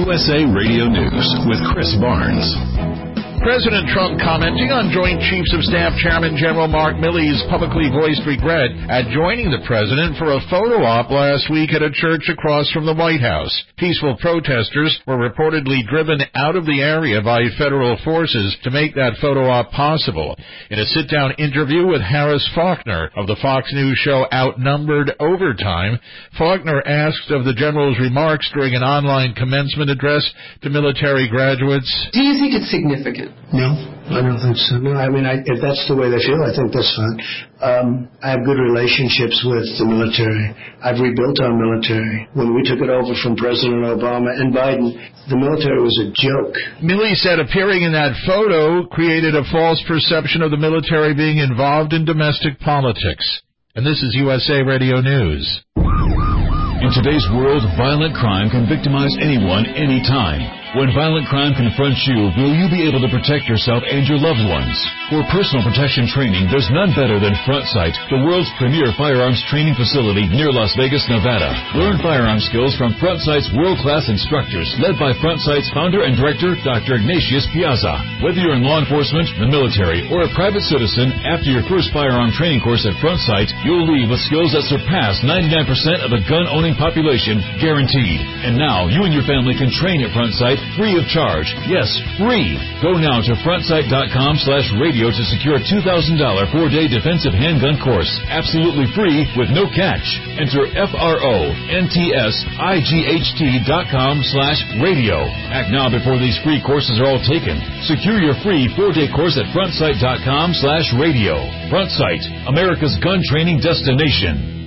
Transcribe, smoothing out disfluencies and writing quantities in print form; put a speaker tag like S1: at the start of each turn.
S1: USA Radio News with Chris Barnes.
S2: President Trump commenting on Joint Chiefs of Staff Chairman General Mark Milley's publicly voiced regret at joining the president for a photo op last week at a church across from the White House. Peaceful protesters were reportedly driven out of the area by federal forces to make that photo op possible. In a sit-down interview with Harris Faulkner of the Fox News show Outnumbered Overtime, Faulkner asked of the general's remarks during an online commencement address to military graduates,
S3: "Do you think it's significant?"
S4: No, I don't think so. No, I mean, if that's the way they feel, I think that's fine. I have good relationships with the military. I've rebuilt our military. When we took it over from President Obama and Biden, the military was a joke.
S2: Milley said appearing in that photo created a false perception of the military being involved in domestic politics. And this is USA Radio News.
S1: In today's world, violent crime can victimize anyone, anytime. When violent crime confronts you, will you be able to protect yourself and your loved ones? For personal protection training, there's none better than Front Sight, the world's premier firearms training facility near Las Vegas, Nevada. Learn firearm skills from Front Sight's world-class instructors, led by Front Sight's founder and director, Dr. Ignatius Piazza. Whether you're in law enforcement, the military, or a private citizen, after your first firearm training course at Front Sight, you'll leave with skills that surpass 99% of the gun-owning population, guaranteed. And now, you and your family can train at Front Sight free of charge. Yes, free. Go now to frontsight.com/radio to secure a $2,000 4-day defensive handgun course. Absolutely free with no catch. Enter FRONTSIGHT.com/radio. Act now before these free courses are all taken. Secure your free 4-day course at frontsight.com/radio. Front Sight, America's gun training destination.